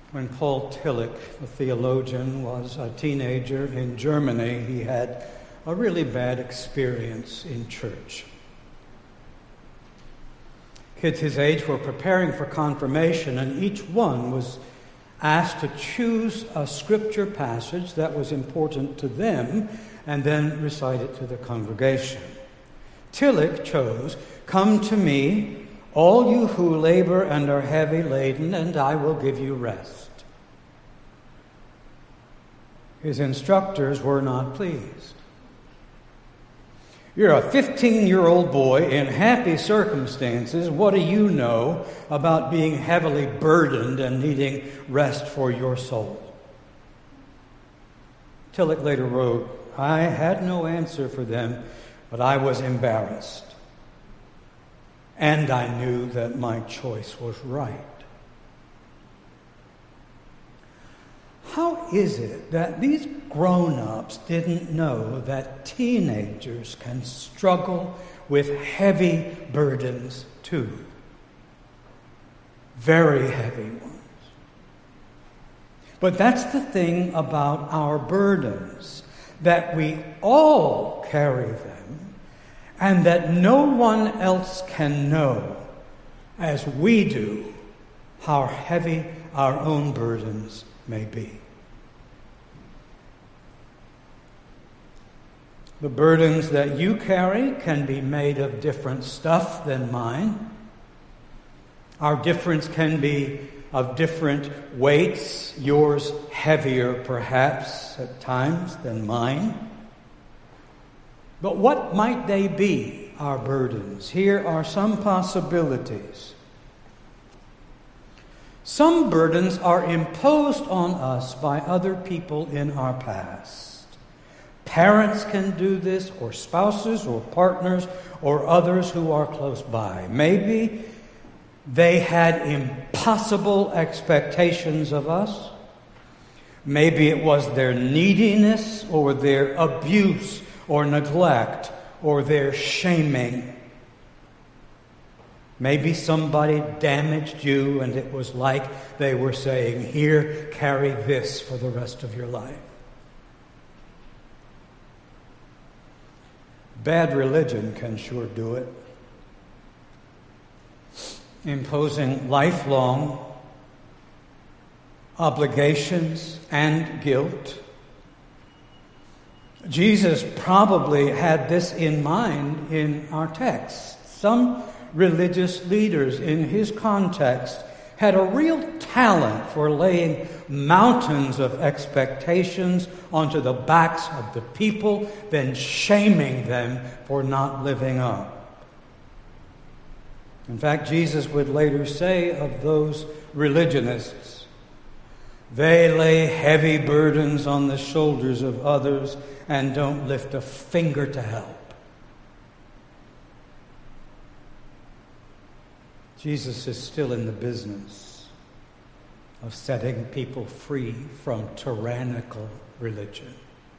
When Paul Tillich, the theologian, was a teenager in Germany, he had a really bad experience in church. Kids his age were preparing for confirmation, and each one was asked to choose a scripture passage that was important to them and then recite it to the congregation. Tillich chose, "Come to me, all you who labor and are heavy laden, and I will give you rest." His instructors were not pleased. "You're a 15-year-old boy in happy circumstances. What do you know about being heavily burdened and needing rest for your soul?" Tillich later wrote, "I had no answer for them, but I was embarrassed. And I knew that my choice was right." How is it that these grown-ups didn't know that teenagers can struggle with heavy burdens too? Very heavy ones. But that's the thing about our burdens, that we all carry them, and that no one else can know, as we do, how heavy our own burdens may be. The burdens that you carry can be made of different stuff than mine. Our difference can be of different weights, yours heavier perhaps at times than mine. But what might they be, our burdens? Here are some possibilities. Some burdens are imposed on us by other people in our past. Parents can do this, or spouses, or partners, or others who are close by. Maybe they had impossible expectations of us. Maybe it was their neediness, or their abuse, or neglect, or their shaming. Maybe somebody damaged you, and it was like they were saying, "Here, carry this for the rest of your life." Bad religion can sure do it, imposing lifelong obligations and guilt. Jesus probably had this in mind in our text. Some religious leaders in his context had a real talent for laying mountains of expectations onto the backs of the people, then shaming them for not living up. In fact, Jesus would later say of those religionists, "They lay heavy burdens on the shoulders of others and don't lift a finger to help." Jesus is still in the business of setting people free from tyrannical religion.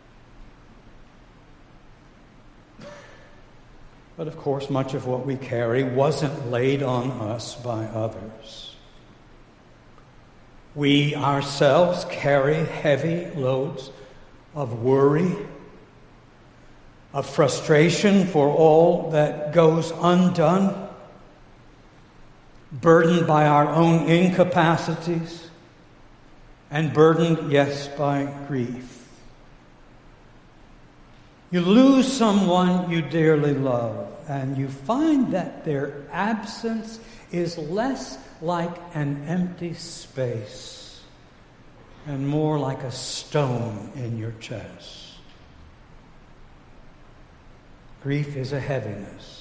But of course, much of what we carry wasn't laid on us by others. We ourselves carry heavy loads of worry, of frustration for all that goes undone, burdened by our own incapacities, and burdened, yes, by grief. You lose someone you dearly love, and you find that their absence is less like an empty space and more like a stone in your chest. Grief is a heaviness.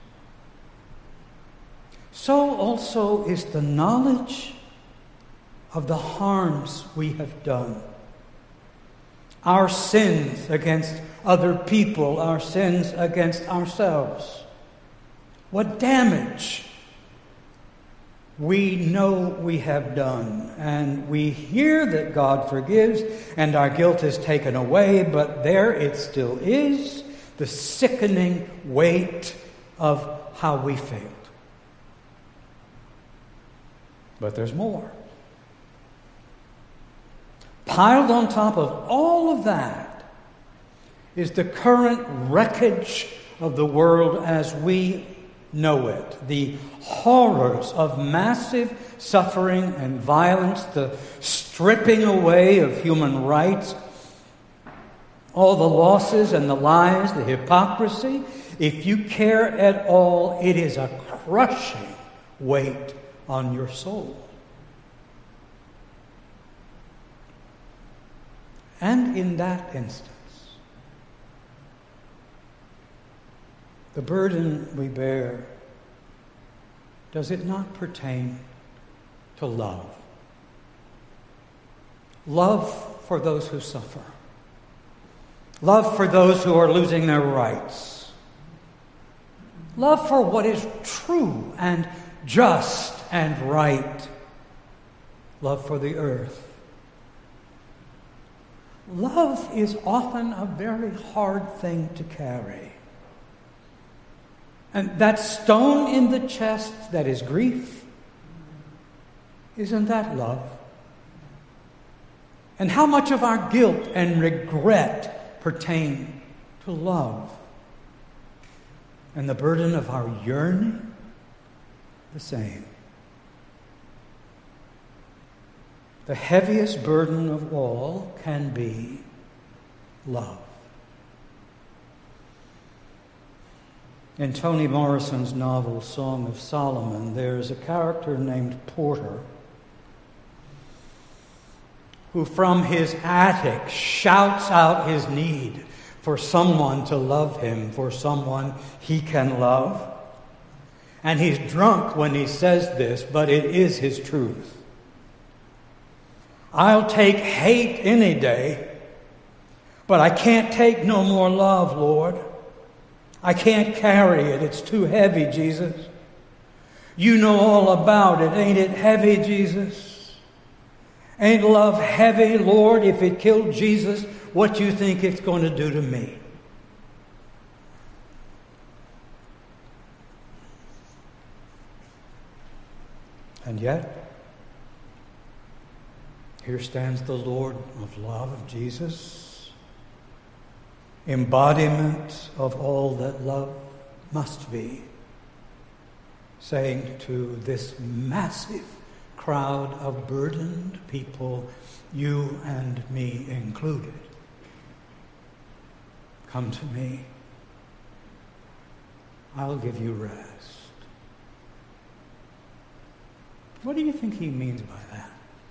So also is the knowledge of the harms we have done. Our sins against other people, our sins against ourselves. What damage we know we have done. And we hear that God forgives and our guilt is taken away, but there it still is, the sickening weight of how we failed. But there's more. piled on top of all of that is the current wreckage of the world as we know it. The horrors of massive suffering and violence, the stripping away of human rights, all the losses and the lies, the hypocrisy. If you care at all, it is a crushing weight on your soul. And in that instance, the burden we bear, does it not pertain to love? Love for those who suffer. Love for those who are losing their rights. Love for what is true and just and right. Love for the earth. Love is often a very hard thing to carry. And that stone in the chest that is grief, isn't that love? And how much of our guilt and regret pertain to love? And the burden of our yearning, the same. The heaviest burden of all can be love. In Toni Morrison's novel, Song of Solomon, there's a character named Porter who from his attic shouts out his need for someone to love him, for someone he can love. And he's drunk when he says this, but it is his truth. I'll take hate any day, but I can't take no more love, Lord. I can't carry it. It's too heavy, Jesus. You know all about it. Ain't it heavy, Jesus? Ain't love heavy, Lord? If it killed Jesus, what do you think it's going to do to me? And yet, here stands the Lord of love, of Jesus, embodiment of all that love must be, saying to this massive crowd of burdened people, you and me included, come to me. I'll give you rest. What do you think he means by that?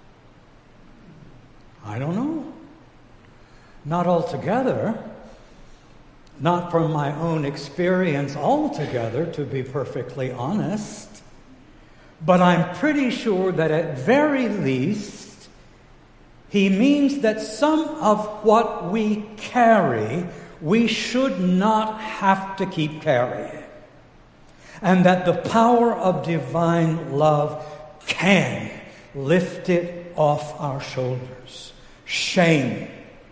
I don't know. Not altogether. Not from my own experience altogether, to be perfectly honest. But I'm pretty sure that at very least, he means that some of what we carry, we should not have to keep carrying. And that the power of divine love can lift it off our shoulders. Shame,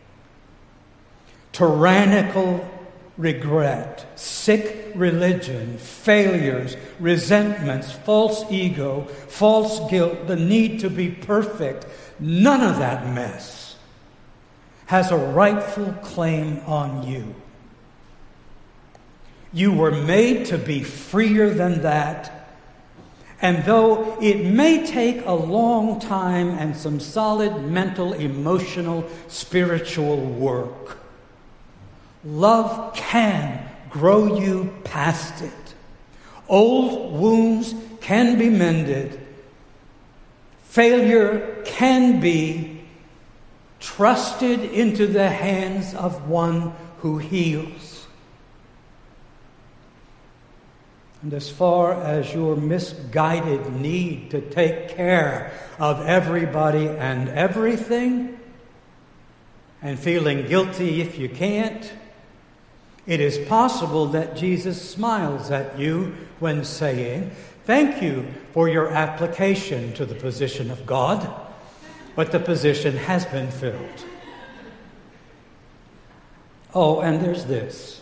tyrannical regret, sick religion, failures, resentments, false ego, false guilt, the need to be perfect, none of that mess has a rightful claim on you. You were made to be freer than that. And though it may take a long time and some solid mental, emotional, spiritual work, love can grow you past it. Old wounds can be mended. Failure can be trusted into the hands of one who heals. And as far as your misguided need to take care of everybody and everything, and feeling guilty if you can't, it is possible that Jesus smiles at you when saying, thank you for your application to the position of God, but the position has been filled. Oh, and there's this.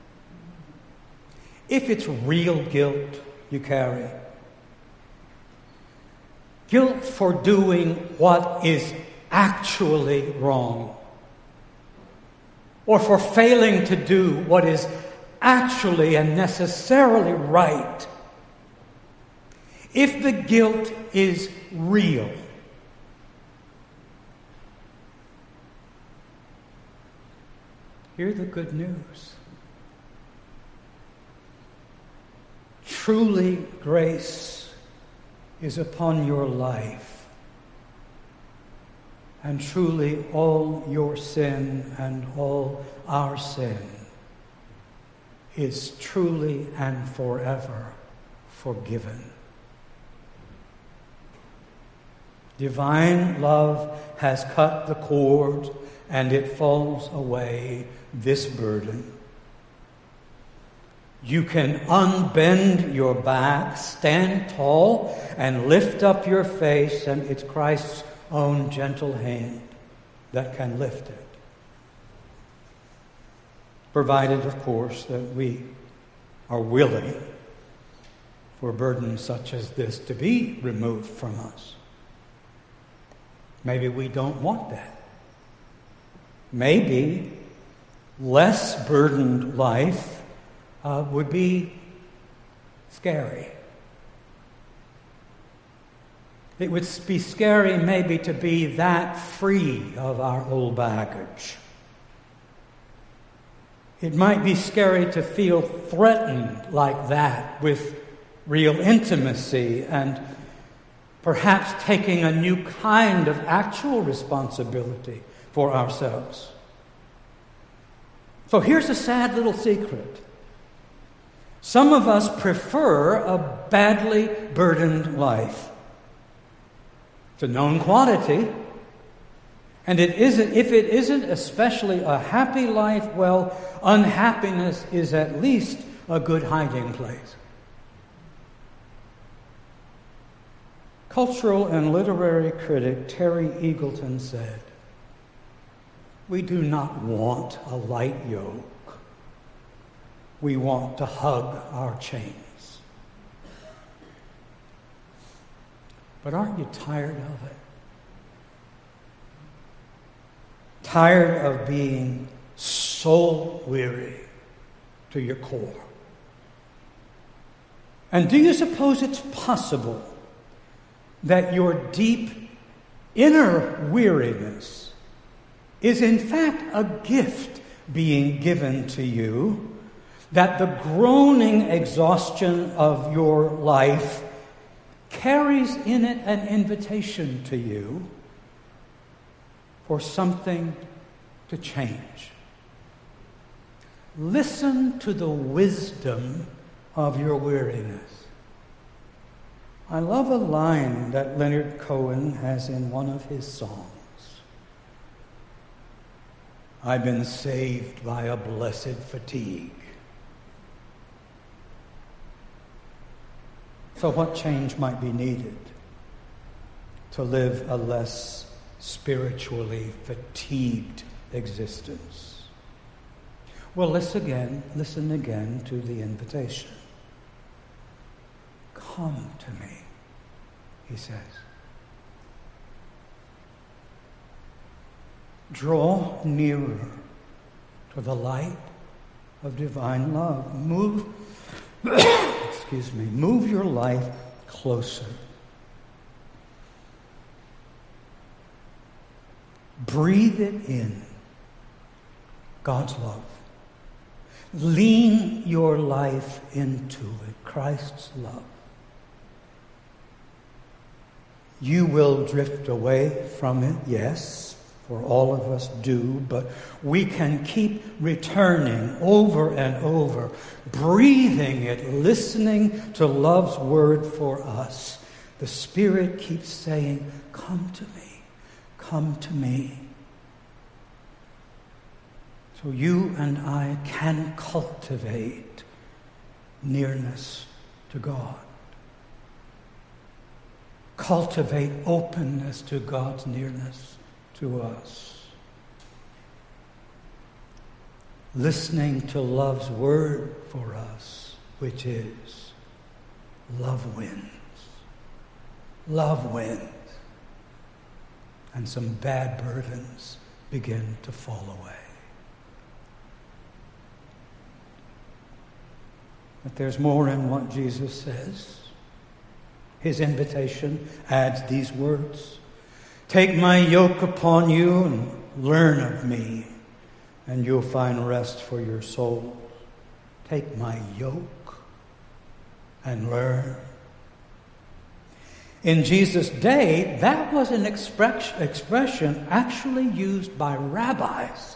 If it's real guilt you carry, guilt for doing what is actually wrong, or for failing to do what is actually and necessarily right, if the guilt is real, hear the good news. Truly, grace is upon your life, and truly all your sin and all our sin is truly and forever forgiven. Divine love has cut the cord, and it falls away this burden. You can unbend your back, stand tall, and lift up your face, and it's Christ's own gentle hand that can lift it. Provided, of course, that we are willing for burdens such as this to be removed from us. Maybe we don't want that. Maybe less burdened life would be scary. It would be scary maybe to be that free of our old baggage. It might be scary to feel threatened like that with real intimacy and perhaps taking a new kind of actual responsibility for ourselves. So here's a sad little secret. Some of us prefer a badly burdened life. It's a known quantity. And if it isn't especially a happy life, well, unhappiness is at least a good hiding place. Cultural and literary critic Terry Eagleton said, "We do not want a light yoke. We want to hug our chains." But aren't you tired of it? Tired of being soul weary to your core? And do you suppose it's possible that your deep inner weariness is in fact a gift being given to you, that the groaning exhaustion of your life carries in it an invitation to you for something to change? Listen to the wisdom of your weariness. I love a line that Leonard Cohen has in one of his songs. "I've been saved by a blessed fatigue." So what change might be needed to live a less spiritually fatigued existence? Well, listen again to the invitation. "Come to me," he says. Draw nearer to the light of divine love. Move your life closer. Breathe it in, God's love. Lean your life into it, Christ's love. You will drift away from it, yes, for all of us do, but we can keep returning over and over, breathing it, listening to love's word for us. The Spirit keeps saying, "Come to me, come to me." So you and I can cultivate nearness to God. Cultivate openness to God's nearness to us. Listening to love's word for us, which is, love wins. Love wins. and some bad burdens begin to fall away. But there's more in what Jesus says. His invitation adds these words: "Take my yoke upon you and learn of me, and you'll find rest for your souls." Take my yoke and learn. In Jesus' day, that was an expression actually used by rabbis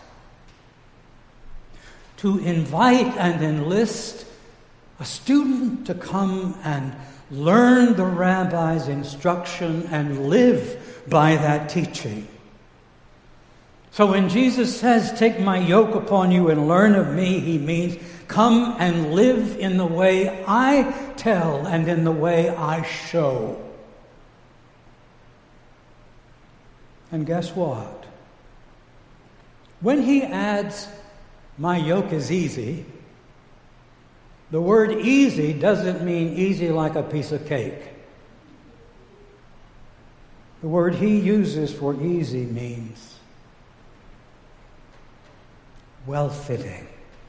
to invite and enlist a student to come and learn the rabbi's instruction and live by that teaching. So when Jesus says, "Take my yoke upon you and learn of me," he means come and live in the way I tell and in the way I show. And guess what? When he adds, "My yoke is easy," the word easy doesn't mean easy like a piece of cake. The word he uses for easy means well-fitting.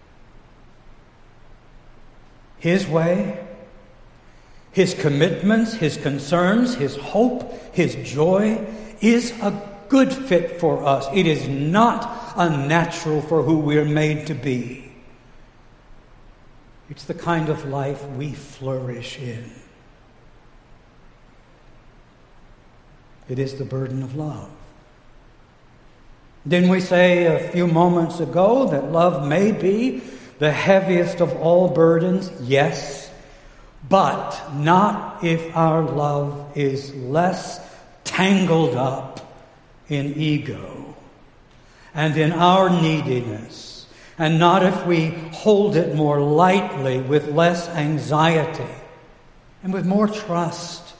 His way, his commitments, his concerns, his hope, his joy is a good fit for us. It is not unnatural for who we're made to be. It's the kind of life we flourish in. It is the burden of love. Didn't we say a few moments ago that love may be the heaviest of all burdens? Yes, but not if our love is less tangled up in ego and in our neediness, and not if we hold it more lightly with less anxiety and with more trust,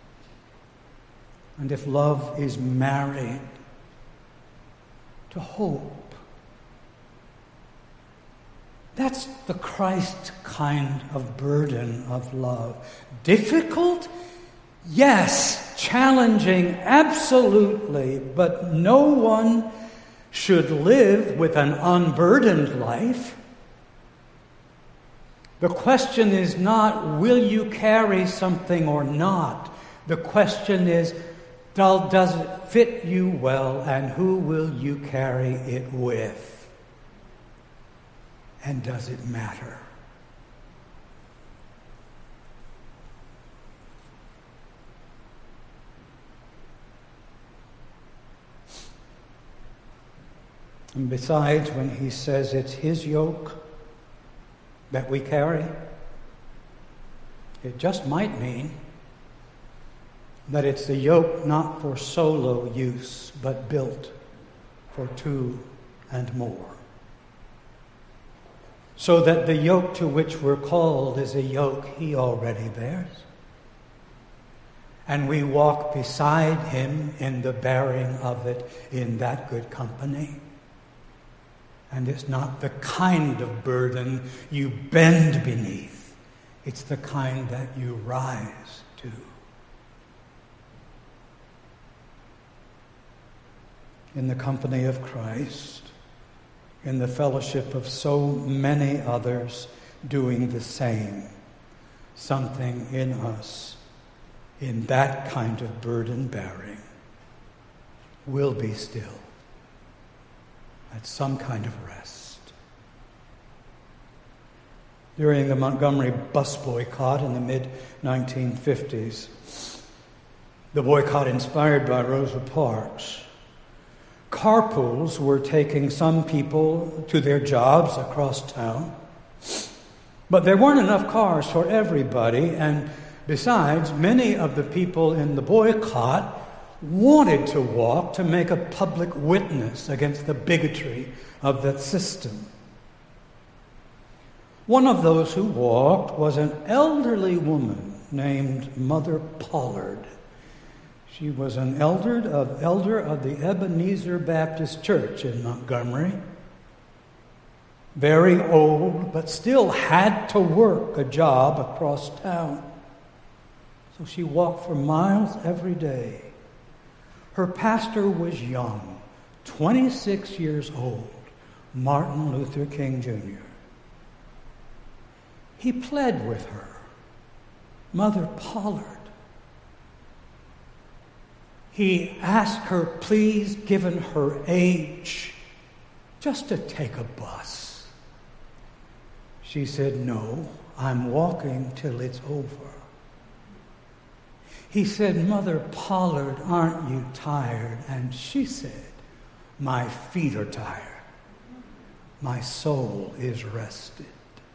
and if love is married to hope. That's the Christ kind of burden of love. Difficult? Yes. Challenging? Absolutely. But no one should live with an unburdened life. The question is not, will you carry something or not? The question is, does it fit you well, and who will you carry it with? And does it matter? And besides, when he says it's his yoke that we carry, it just might mean that it's the yoke not for solo use, but built for two and more. So that the yoke to which we're called is a yoke he already bears. And we walk beside him in the bearing of it in that good company. And it's not the kind of burden you bend beneath. It's the kind that you rise to. In the company of Christ, in the fellowship of so many others doing the same, something in us, in that kind of burden bearing, will be still at some kind of rest. During the Montgomery bus boycott in the mid-1950s, the boycott inspired by Rosa Parks, carpools were taking some people to their jobs across town, but there weren't enough cars for everybody, and besides, many of the people in the boycott wanted to walk to make a public witness against the bigotry of that system. One of those who walked was an elderly woman named Mother Pollard. She was an elder of the Ebenezer Baptist Church in Montgomery. Very old, but still had to work a job across town. So she walked for miles every day, Her pastor was young, 26 years old, Martin Luther King Jr. He pled with her, Mother Pollard. He asked her, please, given her age, just to take a bus. She said, no, I'm walking till it's over. He said, Mother Pollard, aren't you tired? And she said, my feet are tired. My soul is rested.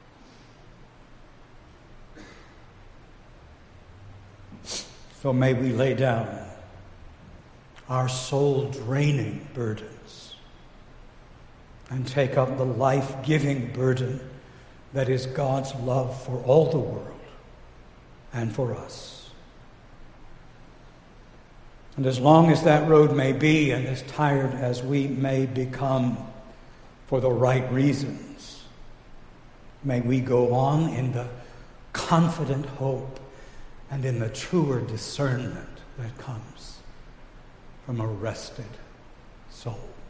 So may we lay down our soul-draining burdens and take up the life-giving burden that is God's love for all the world and for us. And as long as that road may be, and as tired as we may become for the right reasons, may we go on in the confident hope and in the truer discernment that comes from a rested soul.